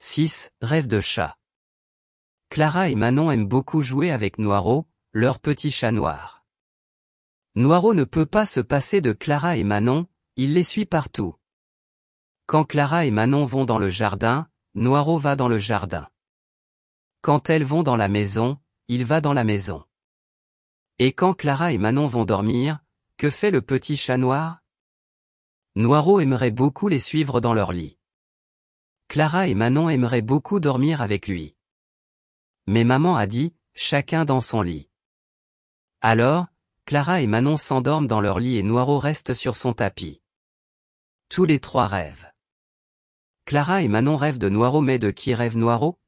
6. Rêve de chat. Clara et Manon aiment beaucoup jouer avec Noiraud, leur petit chat noir. Noiraud ne peut pas se passer de Clara et Manon, il les suit partout. Quand Clara et Manon vont dans le jardin, Noiraud va dans le jardin. Quand elles vont dans la maison, il va dans la maison. Et quand Clara et Manon vont dormir, que fait le petit chat noir? Noiraud aimerait beaucoup les suivre dans leur lit. Clara et Manon aimeraient beaucoup dormir avec lui. Mais maman a dit, chacun dans son lit. Alors, Clara et Manon s'endorment dans leur lit et Noiraud reste sur son tapis. Tous les trois rêvent. Clara et Manon rêvent de Noiraud, mais de qui rêve Noiraud?